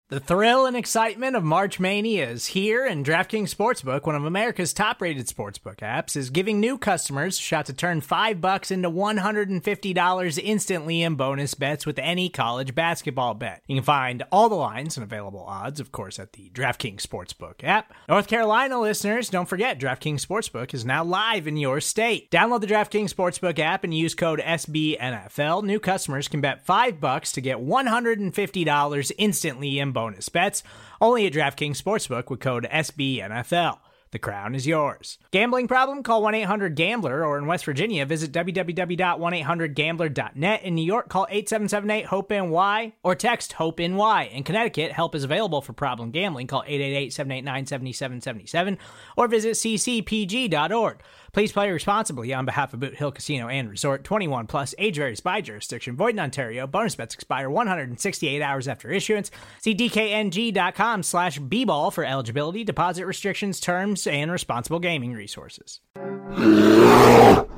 The thrill and excitement of March Mania is here, and DraftKings Sportsbook, one of America's top-rated sportsbook apps, is giving new customers a shot to turn $5 into $150 instantly in bonus bets with any college basketball bet. You can find all the lines and available odds, of course, at the DraftKings Sportsbook app. North Carolina listeners, don't forget, DraftKings Sportsbook is now live in your state. Download the DraftKings Sportsbook app and use code SBNFL. New customers can bet $5 to get $150 instantly in bonus bets, only at DraftKings Sportsbook with code SBNFL. The crown is yours. Gambling problem? Call 1-800-GAMBLER, or in West Virginia, visit www.1800gambler.net. In New York, call 877-8-HOPE-NY or text HOPE-NY. In Connecticut, help is available for problem gambling. Call 888-789-7777 or visit ccpg.org. Please play responsibly on behalf of Boot Hill Casino and Resort. 21 plus, age varies by jurisdiction. Void in Ontario. Bonus bets expire 168 hours after issuance. See dkng.com/bball for eligibility, deposit restrictions, terms, and responsible gaming resources. All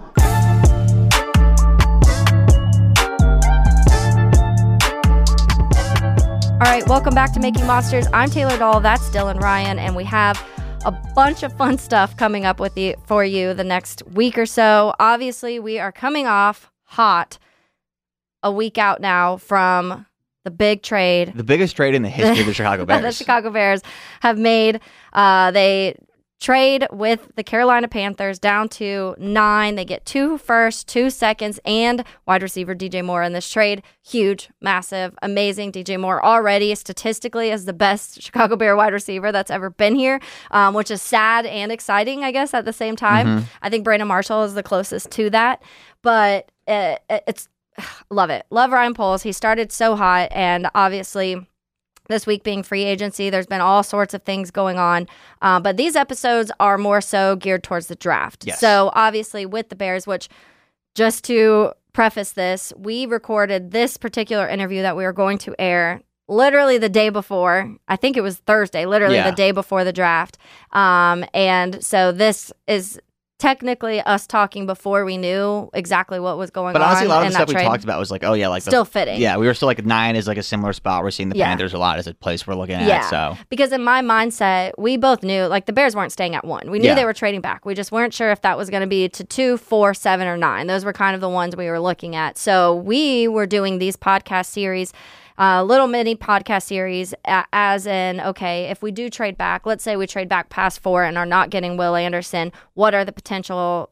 right, welcome back to Making Monsters. I'm Taylor Dahl. That's Dylan Ryan, and we have a bunch of fun stuff coming up for you the next week or so. Obviously, we are coming off hot a week out now from the big trade. The biggest trade in the history of the Chicago Bears. The Chicago Bears have made. They trade with the Carolina Panthers down to 9. They get 2 firsts, 2 seconds, and wide receiver DJ Moore in this trade. Huge, massive, amazing. DJ Moore already statistically is the best Chicago Bear wide receiver that's ever been here, which is sad and exciting, I guess, at the same time. Mm-hmm. I think Brandon Marshall is the closest to that, but it's love it. Love Ryan Poles. He started so hot, and obviously this week being free agency, there's been all sorts of things going on. But these episodes are more so geared towards the draft. Yes. So obviously with the Bears, which just to preface this, we recorded this particular interview that we were going to air literally the day before. I think it was Thursday, literally the day before the draft. And so this is technically us talking before we knew exactly what was going on. But honestly, a lot of the stuff we trade. talked about was like, oh yeah, like still fitting. Yeah, we were still like 9 is like a similar spot. We're seeing the Panthers a lot as a place we're looking at. So because in my mindset, we both knew like the Bears weren't staying at 1. We knew they were trading back. We just weren't sure if that was going to be to 2, 4, 7, or 9. Those were kind of the ones we were looking at. So we were doing these podcast series. Little mini podcast series as in, okay, if we do trade back, let's say we trade back past 4 and are not getting Will Anderson, what are the potential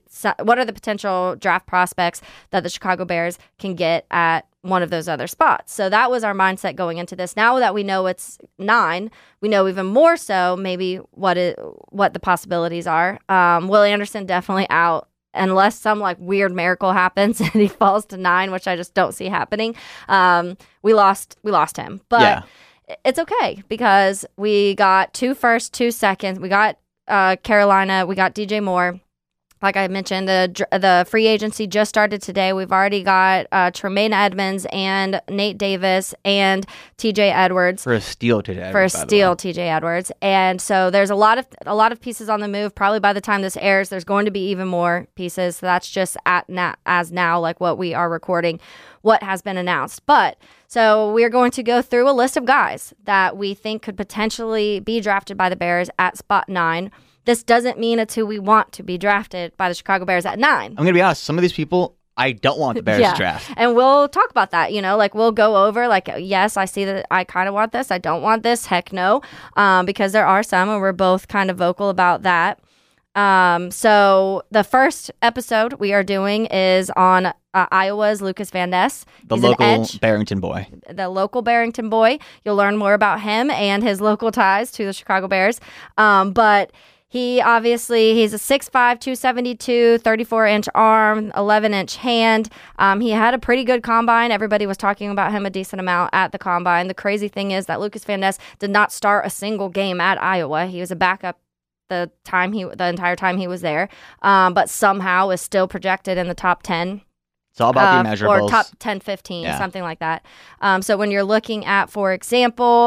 draft prospects that the Chicago Bears can get at one of those other spots? So that was our mindset going into this. Now that we know it's 9, we know even more so maybe what the possibilities are. Will Anderson definitely out. Unless some like weird miracle happens and he falls to 9, which I just don't see happening. We lost him, but it's okay because we got 2 firsts, 2 seconds. We got Carolina. We got DJ Moore. Like I mentioned, the free agency just started today. We've already got Tremaine Edmonds and Nate Davis and TJ Edwards. For a steal, TJ Edwards. And so there's a lot of pieces on the move. Probably by the time this airs, there's going to be even more pieces. So that's just as now, like what we are recording, what has been announced. But so we are going to go through a list of guys that we think could potentially be drafted by the Bears at spot 9. This doesn't mean it's who we want to be drafted by the Chicago Bears at 9. I'm going to be honest. Some of these people, I don't want the Bears to draft. And we'll talk about that. Like we'll go over like, yes, I see that I kind of want this. I don't want this. Heck no. Because there are some and we're both kind of vocal about that. So the first episode we are doing is on Iowa's Lucas Van Ness. The local Barrington boy. The local Barrington boy. You'll learn more about him and his local ties to the Chicago Bears. But he's a 6'5", 272, 34-inch arm, 11-inch hand. He had a pretty good combine. Everybody was talking about him a decent amount at the combine. The crazy thing is that Lucas Van Ness did not start a single game at Iowa. He was a backup the entire time he was there, but somehow is still projected in the top 10. It's all about the measurables. Or top 10, 15, something like that. So when you're looking at, for example,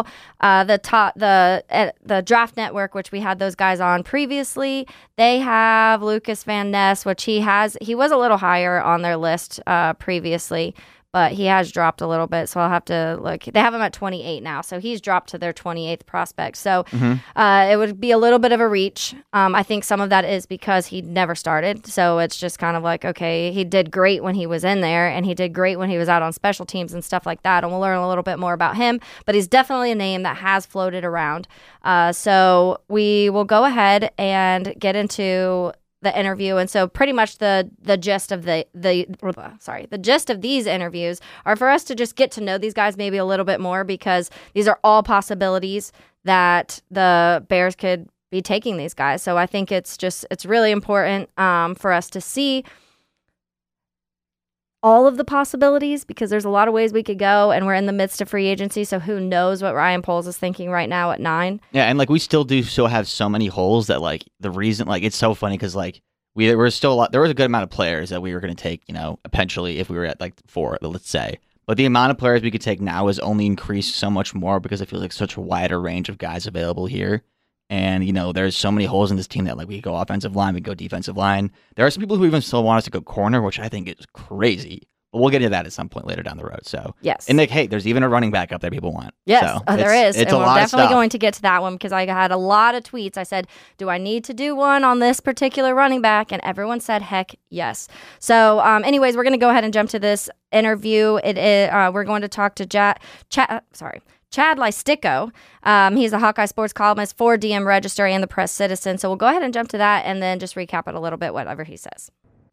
the Draft Network, which we had those guys on previously, they have Lucas Van Ness, which he was a little higher on their list previously. but he has dropped a little bit. So I'll have to look. They have him at 28 now. So he's dropped to their 28th prospect. So it would be a little bit of a reach. I think some of that is because he never started. So it's just kind of like, okay, he did great when he was in there, and he did great when he was out on special teams and stuff like that. And we'll learn a little bit more about him. But he's definitely a name that has floated around. So we will go ahead and get into the interview. And so pretty much the gist of the gist of these interviews are for us to just get to know these guys maybe a little bit more, because these are all possibilities that the Bears could be taking these guys. So I think it's really important for us to see all of the possibilities, because there's a lot of ways we could go, and we're in the midst of free agency, so who knows what Ryan Poles is thinking right now at 9. Yeah, and like we still have so many holes that like the reason, like it's so funny because like there was a good amount of players that we were going to take, eventually if we were at like 4, let's say. But the amount of players we could take now has only increased so much more because it feels like such a wider range of guys available here. And, there's so many holes in this team that, like, we go offensive line, we go defensive line. There are some people who even still want us to go corner, which I think is crazy. But we'll get into that at some point later down the road. So yes. And, like, hey, there's even a running back up there people want. Yes, so there is. It's and a lot we're of definitely stuff. going to get to that one, because I had a lot of tweets. I said, do I need to do one on this particular running back? And everyone said, heck, yes. So anyways, we're going to go ahead and jump to this interview. We're going to talk to Chad Lysticko. He's a Hawkeye sports columnist for DM Register and the Press Citizen. So we'll go ahead and jump to that and then just recap it a little bit, whatever he says.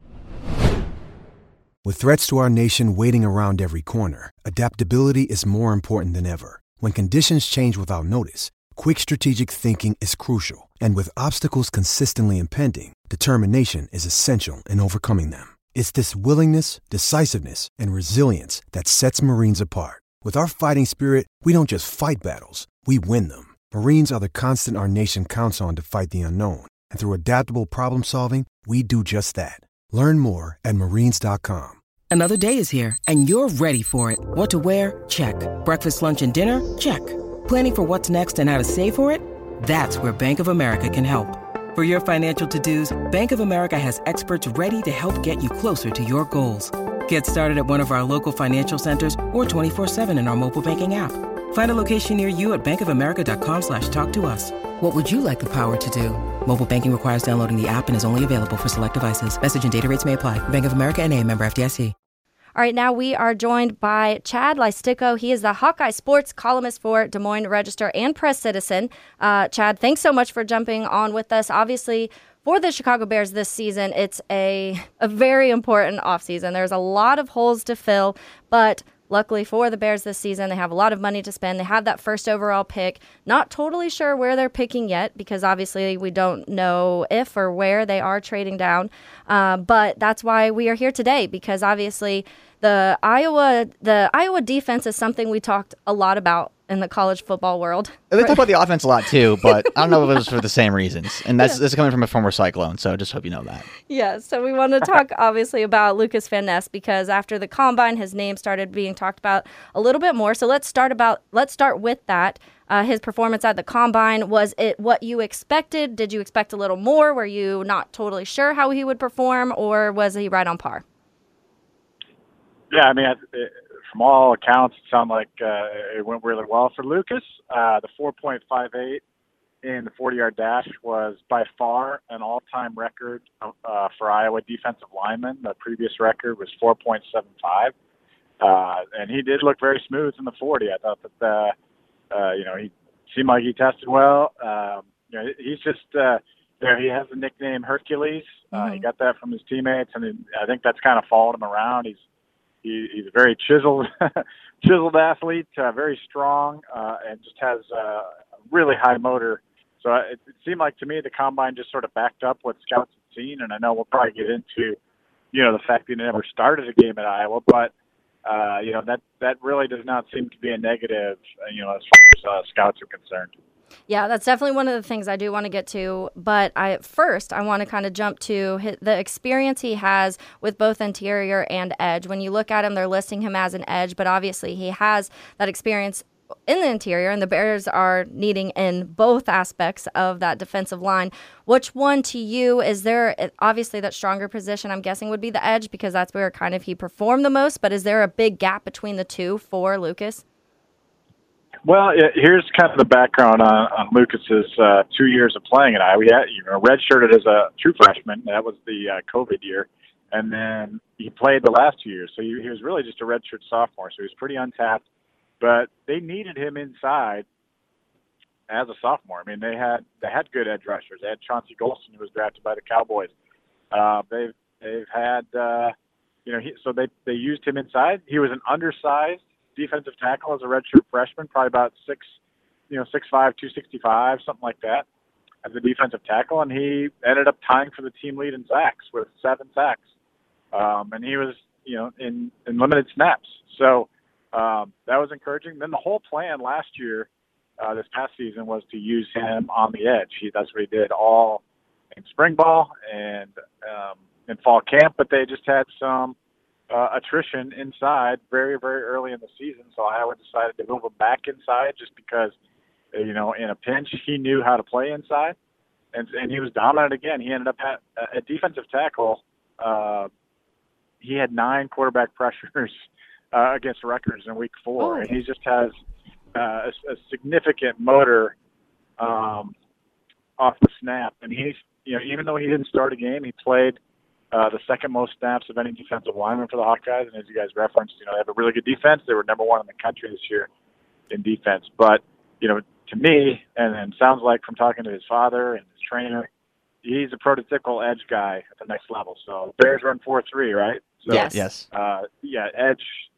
With threats to our nation waiting around every corner, adaptability is more important than ever. When conditions change without notice, quick strategic thinking is crucial. And with obstacles consistently impending, determination is essential in overcoming them. It's this willingness, decisiveness, and resilience that sets Marines apart. With our fighting spirit, we don't just fight battles, we win them. Marines are the constant our nation counts on to fight the unknown. And through adaptable problem solving, we do just that. Learn more at marines.com. Another day is here, and you're ready for it. What to wear? Check. Breakfast, lunch, and dinner? Check. Planning for what's next and how to save for it? That's where Bank of America can help. For your financial to-dos, Bank of America has experts ready to help get you closer to your goals. Get started at one of our local financial centers or 24/7 in our mobile banking app. Find a location near you at bankofamerica.com/talktous. What would you like the power to do? Mobile banking requires downloading the app and is only available for select devices. Message and data rates may apply. Bank of America N.A., member FDIC. All right, now we are joined by Chad Lysticko. He is the Hawkeye sports columnist for Des Moines Register and Press Citizen. Chad, thanks so much for jumping on with us. Obviously, for the Chicago Bears this season, it's a very important offseason. There's a lot of holes to fill, but luckily for the Bears this season, they have a lot of money to spend. They have that first overall pick. Not totally sure where they're picking yet, because obviously we don't know if or where they are trading down. But that's why we are here today, because obviously the Iowa defense is something we talked a lot about in the college football world. They talk about the offense a lot too, but I don't know if it was for the same reasons. And this is coming from a former Cyclone, so I just hope you know that. Yeah, so we want to talk obviously about Lucas Van Ness, because after the Combine, his name started being talked about a little bit more. So let's start with that. His performance at the Combine, was it what you expected? Did you expect a little more? Were you not totally sure how he would perform, or was he right on par? Yeah, I mean, from all accounts, it sounded like it went really well for Lucas. The 4.58 in the 40-yard dash was by far an all-time record for Iowa defensive linemen. The previous record was 4.75. And he did look very smooth in the 40. I thought that, he seemed like he tested well. He's just, he has the nickname Hercules. He got that from his teammates, and I think that's kind of followed him around. He's a very chiseled athlete, very strong, and just has a really high motor. So it seemed like to me the Combine just sort of backed up what scouts had seen, and I know we'll probably get into, the fact that he never started a game at Iowa, but that really does not seem to be a negative, as far as scouts are concerned. Yeah, that's definitely one of the things I do want to get to. But I want to kind of jump to the experience he has with both interior and edge. When you look at him, they're listing him as an edge, but obviously he has that experience in the interior, and the Bears are needing in both aspects of that defensive line. Which one to you is there? Obviously, that stronger position, I'm guessing, would be the edge because that's where kind of he performed the most. But is there a big gap between the two for Lucas? Well, here's kind of the background on Lucas's 2 years of playing at Iowa. We had, redshirted as a true freshman. That was the COVID year. And then he played the last 2 years. So he was really just a redshirt sophomore. So he was pretty untapped. But they needed him inside as a sophomore. I mean, they had good edge rushers. They had Chauncey Golston, who was drafted by the Cowboys. They've had, so they used him inside. He was an undersized defensive tackle as a redshirt freshman, probably about 6'5", 265, something like that, as a defensive tackle, and he ended up tying for the team lead in sacks with 7 sacks. And he was, in limited snaps. So that was encouraging. Then the whole plan last year, this past season, was to use him on the edge. That's what he did all in spring ball and in fall camp, but they just had some attrition inside very, very early in the season. So Iowa decided to move him back inside just because, in a pinch, he knew how to play inside. And he was dominant again. He ended up at defensive tackle. He had 9 quarterback pressures against Rutgers in week 4. And he just has a significant motor off the snap. And he's, even though he didn't start a game, he played the second most snaps of any defensive lineman for the Hawkeyes. And as you guys referenced, they have a really good defense. They were number 1 in the country this year in defense. But, to me, and sounds like from talking to his father and his trainer, he's a prototypical edge guy at the next level. So Bears run 4-3, right? So, yes. Edge,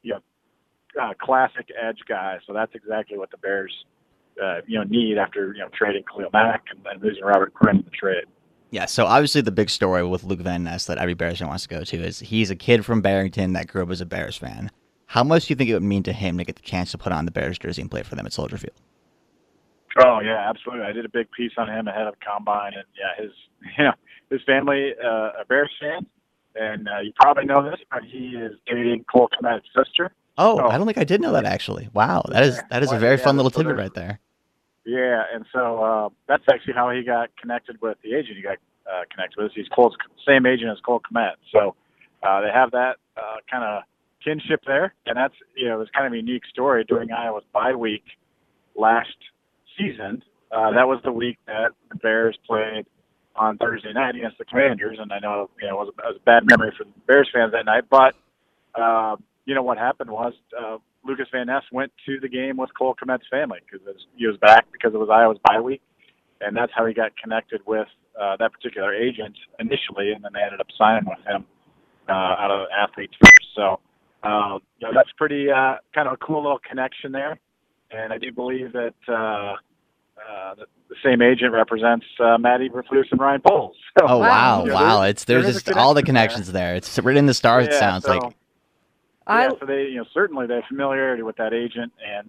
classic edge guy. So that's exactly what the Bears, need after, trading Khalil Mack and losing Robert Quinn in the trade. Yeah, so obviously the big story with Luke Van Ness that every Bears fan wants to go to is he's a kid from Barrington that grew up as a Bears fan. How much do you think it would mean to him to get the chance to put on the Bears jersey and play for them at Soldier Field? Oh yeah, absolutely. I did a big piece on him ahead of Combine, and his family a Bears fan, and you probably know this, but he is dating Cole Kmet's sister. Oh, I don't think I did know that actually. Wow, that is a very fun little tidbit right there. Yeah, and so that's actually how he got connected with the agent. He got connected with us. He's Cole's same agent as Cole Kmet, so they have that kind of kinship there, and that's it was kind of a unique story during Iowa's bye week last season. That was the week that the Bears played on Thursday night against the Commanders, and I know it was a bad memory for the Bears fans that night. But what happened was Lucas Van Ness went to the game with Cole Kmet's family because he was back because it was Iowa's bye week, and that's how he got connected with that particular agent initially, and then they ended up signing with him out of Athletes First. So that's pretty kind of a cool little connection there. And I do believe that the same agent represents Matt Eberflus and Ryan Poles. So, oh wow! There's just all the connections there. It's written in the stars. It sounds like. So they certainly they have familiarity with that agent, and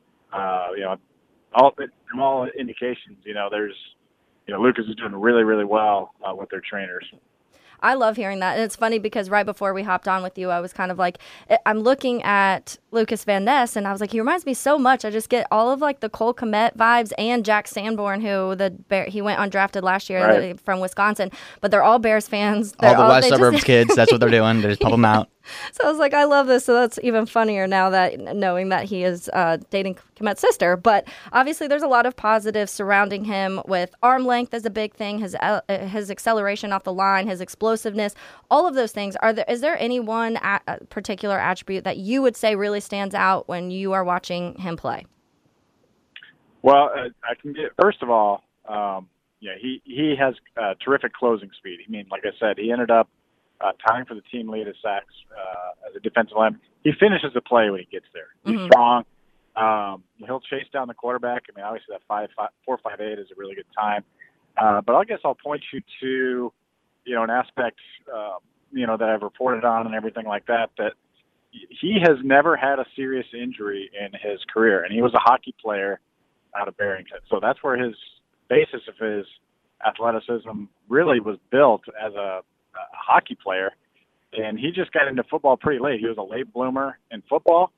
from all indications, there's Lucas is doing really, really well with their trainers. I love hearing that. And it's funny because right before we hopped on with you, I was kind of like, I'm looking at Lucas Van Ness, and I was like, he reminds me so much. I just get all of like the Cole Kmet vibes and Jack Sanborn, who he went undrafted last year from Wisconsin. But they're all Bears fans. All the West Suburbs kids, that's what they're doing. They just pump them out. So I was like, I love this. So that's even funnier now that knowing that he is dating Kmet's sister. But obviously, there's a lot of positives surrounding him. With arm length is a big thing. His acceleration off the line, his explosiveness, all of those things. Is there any one particular attribute that you would say really stands out when you are watching him play? Well, I can get first of all, he has terrific closing speed. I mean, like I said, he ended up tying for the team lead of sacks as a defensive lineman. He finishes the play when he gets there. He's strong. He'll chase down the quarterback. I mean, obviously that 4.58 is a really good time. But I guess I'll point you to, an aspect, that I've reported on and everything like that he has never had a serious injury in his career. And he was a hockey player out of Barrington. So that's where his basis of his athleticism really was built as a hockey player, and he just got into football pretty late. He was a late bloomer in football,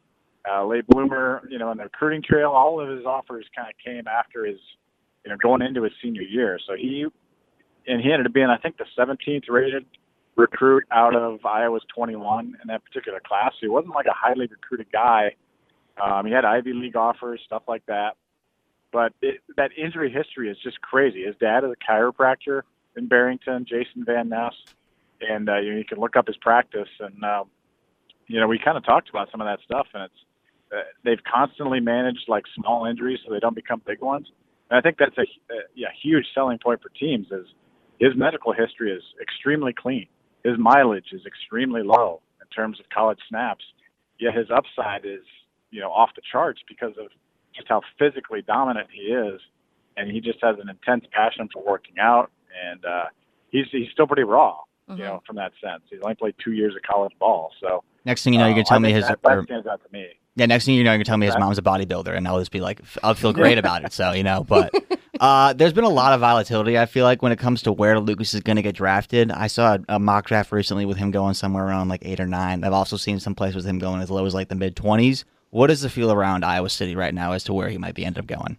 late bloomer, in the recruiting trail. All of his offers kind of came after his, going into his senior year. So he ended up being, I think, the 17th rated recruit out of Iowa's 21 in that particular class. So he wasn't like a highly recruited guy. He had Ivy League offers, stuff like that. But that injury history is just crazy. His dad is a chiropractor in Barrington, Jason Van Ness, and you can look up his practice. And we kind of talked about some of that stuff, and it's they've constantly managed like small injuries so they don't become big ones. And I think that's a huge selling point for teams. Is his medical history is extremely clean. His mileage is extremely low in terms of college snaps. Yet his upside is off the charts because of just how physically dominant he is, and he just has an intense passion for working out, and he's still pretty raw, from that sense. He's only played 2 years of college ball, so next thing you know, you can tell me that stands out to me. Yeah, next thing you know, you can tell me his mom's a bodybuilder, and I'll just be like, I'll feel great about it. So but there's been a lot of volatility. I feel like when it comes to where Lucas is going to get drafted. I saw a mock draft recently with him going somewhere around like 8 or 9. I've also seen some places with him going as low as like the mid 20s. What is the feel around Iowa City right now as to where he might be end up going?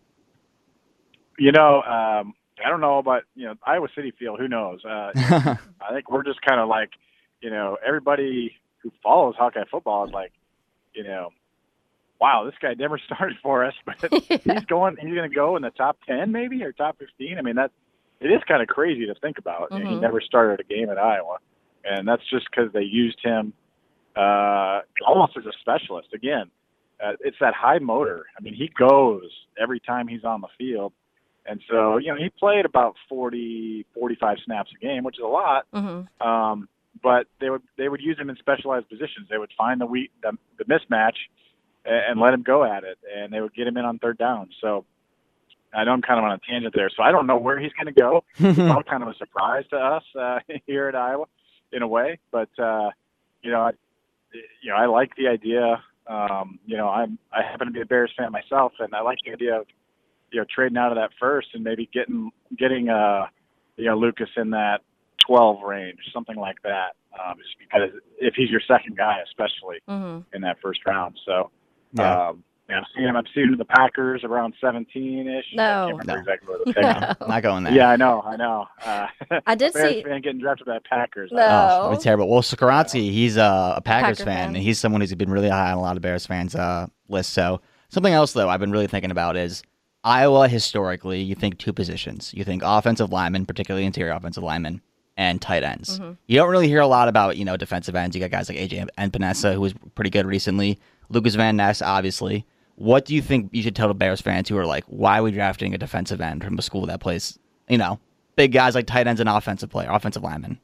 I don't know about, Iowa City feel. Who knows? I think we're just kind of like, everybody who follows Hawkeye football is like, wow, this guy never started for us, but he's going to go in the top 10 maybe or top 15. I mean, it is kind of crazy to think about. Mm-hmm. He never started a game at Iowa, and that's just because they used him almost as a specialist. Again, it's that high motor. I mean, he goes every time he's on the field. And so, he played about 40, 45 snaps a game, which is a lot. Mm-hmm. But they would use him in specialized positions. They would find the mismatch and let him go at it, and they would get him in on third down. So I know I'm kind of on a tangent there. So I don't know where he's going to go. It's all kind of a surprise to us here at Iowa in a way. But, I like the idea. I happen to be a Bears fan myself, and I like the idea of trading out of that first and maybe getting Lucas in that 12 range, something like that. Just because if he's your second guy, especially in that first round, so I've seen him in the Packers around 17-ish. No, I can't remember exactly where the pick. Not going there. Yeah, I know. I did Bears see fan getting drafted by the Packers. No. Oh, it's terrible. Well, Skaronski, he's a Packers Packer fan, fan. and he's someone who's been really high on a lot of Bears fans' lists. So something else, though, I've been really thinking about is Iowa historically, you think two positions. You think offensive linemen, particularly interior offensive linemen, and tight ends. Mm-hmm. You don't really hear a lot about, defensive ends. You got guys like AJ Epenesa, who was pretty good recently. Lucas Van Ness, obviously. What do you think you should tell the Bears fans who are like, why are we drafting a defensive end from a school that plays, big guys like tight ends and offensive linemen?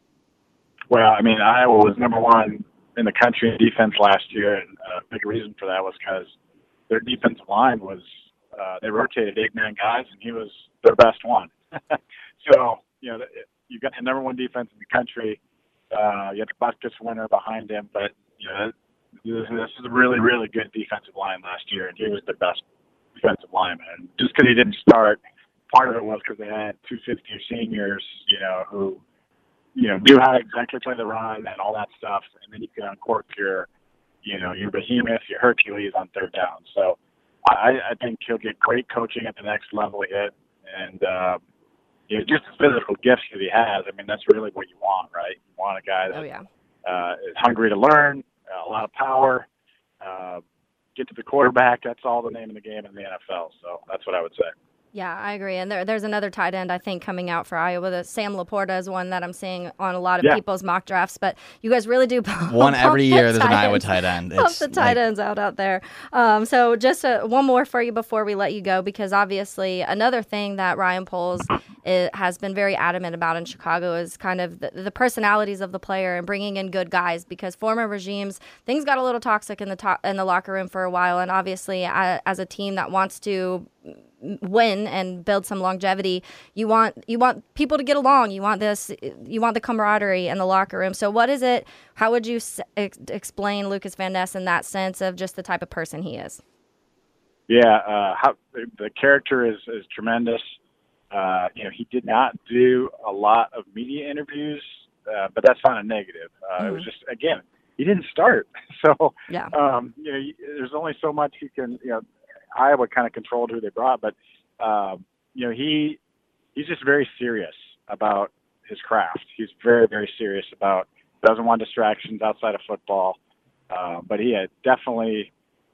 Well, I mean, Iowa was number one in the country in defense last year, and a big reason for that was because their defensive line was they rotated 8-9 guys, and he was their best one. So, you've got the number one defense in the country. You have the Butkus winner behind him, but this is a really, really good defensive line last year, and he was the best defensive lineman. And just because he didn't start, part of it was because they had two fifth-year seniors, who knew how to exactly play the run and all that stuff, and then you can uncork your behemoth, your Hercules on third down. So I think he'll get great coaching at the next level he hit, and just the physical gifts that he has. I mean, that's really what you want, right? You want a guy that is hungry to learn, a lot of power, get to the quarterback. That's all the name of the game in the NFL. So that's what I would say. Yeah, I agree. And there's another tight end, I think, coming out for Iowa. The Sam Laporta is one that I'm seeing on a lot of people's mock drafts. But you guys really do one every year. There's an Iowa tight end. Pump the tight ends out there. So just one more for you before we let you go, because obviously another thing that Ryan Poles has been very adamant about in Chicago is kind of the personalities of the player and bringing in good guys, because former regimes, things got a little toxic in the locker room for a while. And obviously as a team that wants to win and build some longevity, you want people to get along. You want the camaraderie in the locker room. So what is it? How would you explain Lucas Van Ness in that sense of just the type of person he is? Yeah, the character is tremendous. He did not do a lot of media interviews, but that's not a negative. It was just, again, he didn't start. So, Yeah. There's only so much you can, Iowa kind of controlled who they brought, but, he's just very serious about his craft. He's very, very serious about, doesn't want distractions outside of football. But he had definitely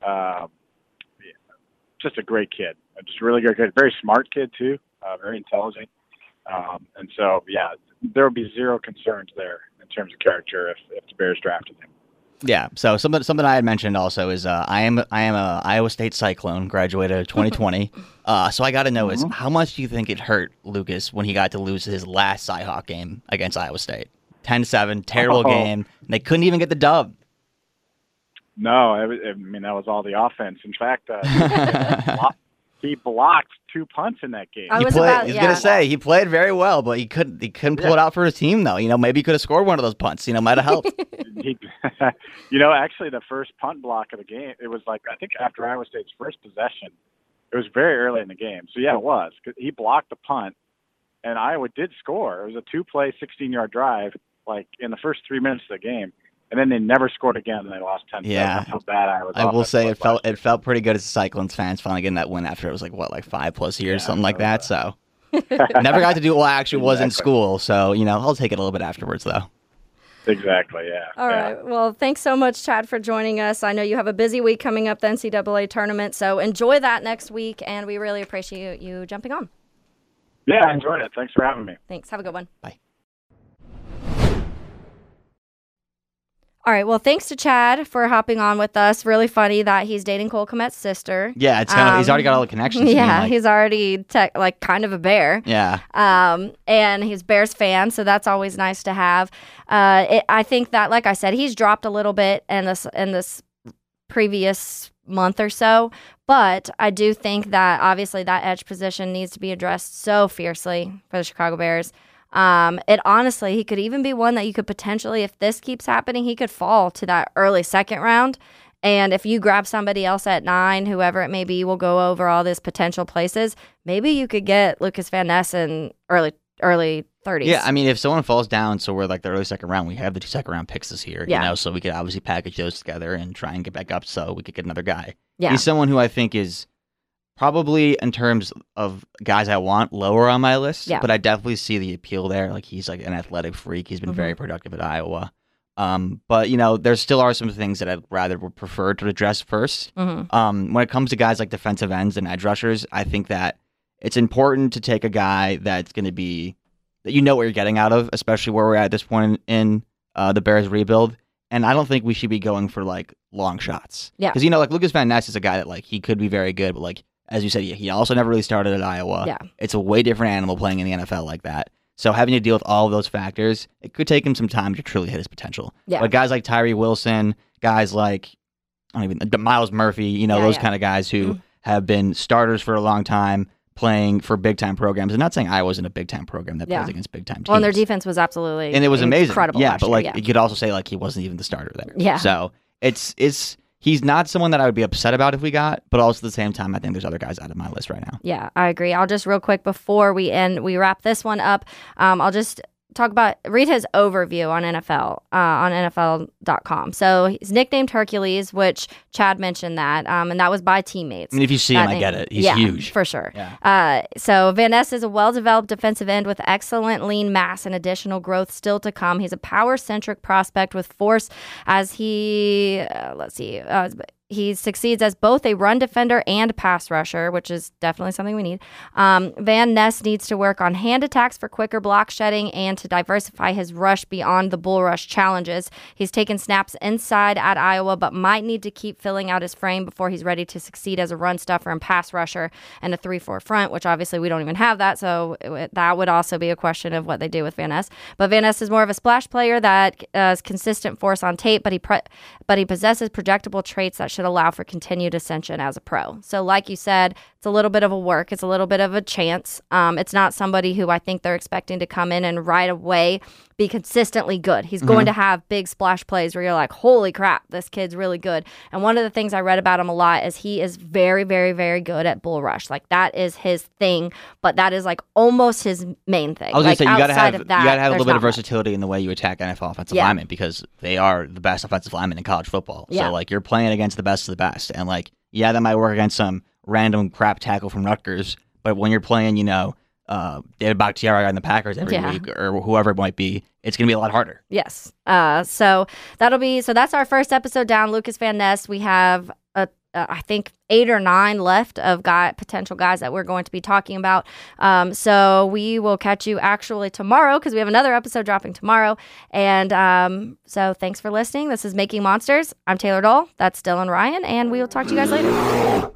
just a great kid, just a really good kid, very smart kid too, very intelligent. And so, there would be zero concerns there in terms of character if the Bears drafted him. Yeah. So something I had mentioned also is I am a Iowa State Cyclone, graduated 2020. So I got to know is how much do you think it hurt Lucas when he got to lose his last Cyhawk game against Iowa State? 10-7, terrible game. And they couldn't even get the dub. No, that was all the offense. In fact, he blocked 2 punts in that game. I was gonna say he played very well, but he couldn't pull it out for his team though. Maybe he could have scored one of those punts. Might have helped. Actually, the first punt block of the game, it was like I think after Iowa State's first possession, it was very early in the game. So it was. He blocked the punt, and Iowa did score. It was a 2-play, 16-yard drive, like in the first 3 minutes of the game. And then they never scored again, and they lost 10-7. Yeah, that's how bad I will say it felt pretty good as Cyclones fans finally getting that win after it was like 5+ years, something like that. So never got to do it while I actually was in school. So I'll take it a little bit afterwards though. Exactly. Yeah. All right. Well, thanks so much, Chad, for joining us. I know you have a busy week coming up, the NCAA tournament. So enjoy that next week, and we really appreciate you jumping on. Yeah, I enjoyed it. Thanks for having me. Thanks. Have a good one. Bye. All right. Well, thanks to Chad for hopping on with us. Really funny that he's dating Cole Kmet's sister. Yeah, it's kind of, he's already got all the connections. Yeah, he's already kind of a Bear. Yeah. And he's Bears fan, so that's always nice to have. I think that, like I said, he's dropped a little bit in this previous month or so, but I do think that obviously that edge position needs to be addressed so fiercely for the Chicago Bears. Honestly, he could even be one that you could potentially, if this keeps happening, he could fall to that early second round. And if you grab somebody else at 9, whoever it may be, we'll go over all these potential places. Maybe you could get Lucas Van Ness in early 30s. Yeah, if someone falls down, so we're like the early second round, we have the 2 second round picks this year, so we could obviously package those together and try and get back up so we could get another guy. Yeah. He's someone who I think is probably, in terms of guys I want, lower on my list, but I definitely see the appeal there. Like, he's like an athletic freak. He's been very productive at Iowa. But, there still are some things that I'd rather prefer to address first. When it comes to guys like defensive ends and edge rushers, I think that it's important to take a guy that's going to be, that what you're getting out of, especially where we're at this point in the Bears rebuild. And I don't think we should be going for, long shots. Yeah. Because, Lucas Van Ness is a guy that, he could be very good, but, as you said, he also never really started at Iowa. Yeah. It's a way different animal playing in the NFL like that. So having to deal with all of those factors, it could take him some time to truly hit his potential. Yeah. But guys like Tyree Wilson, guys like Miles Murphy, those kind of guys who have been starters for a long time, playing for big-time programs. I'm not saying Iowa's in a big-time program that plays against big-time teams. Well, and their defense was absolutely and it was amazing. Incredible. Yeah, but year, you could also say he wasn't even the starter there. Yeah. So he's not someone that I would be upset about if we got, but also at the same time, I think there's other guys out of my list right now. Yeah, I agree. I'll just real quick before we wrap this one up, I'll just read his overview on NFL, on NFL.com. So he's nicknamed Hercules, which Chad mentioned that, and that was by teammates. If you see him, I get it. He's huge. For sure. Yeah. So Van Ness is a well-developed defensive end with excellent lean mass and additional growth still to come. He's a power-centric prospect with force as he, he succeeds as both a run defender and pass rusher, which is definitely something we need. Van Ness needs to work on hand attacks for quicker block shedding and to diversify his rush beyond the bull rush challenges. He's taken snaps inside at Iowa, but might need to keep filling out his frame before he's ready to succeed as a run stuffer and pass rusher and a 3-4 front, which obviously we don't even have that, so that would also be a question of what they do with Van Ness. But Van Ness is more of a splash player that is consistent force on tape, but he possesses projectable traits that should should allow for continued ascension as a pro. So like you said, it's a little bit of a work. It's a little bit of a chance. It's not somebody who I think they're expecting to come in and right away be consistently good. He's going to have big splash plays where you're like, holy crap, this kid's really good. And one of the things I read about him a lot is he is very, very, very good at bull rush. Like that is his thing, but that is like almost his main thing. I was going to say, you got to have a little bit of much. versatility in the way you attack NFL offensive linemen, because they are the best offensive linemen in college football. Yeah. So like you're playing against the best of the best. And like, yeah, that might work against some random crap tackle from Rutgers, but when you're playing, David Bakhtiari on the Packers every week or whoever it might be, it's going to be a lot harder. Yes. So that's our first episode down, Lucas Van Ness. We have I think 8 or 9 left of potential guys that we're going to be talking about. So we will catch you actually tomorrow, because we have another episode dropping tomorrow. And so thanks for listening. This is Making Monsters. I'm Taylor Dole. That's Dylan Ryan. And we will talk to you guys later.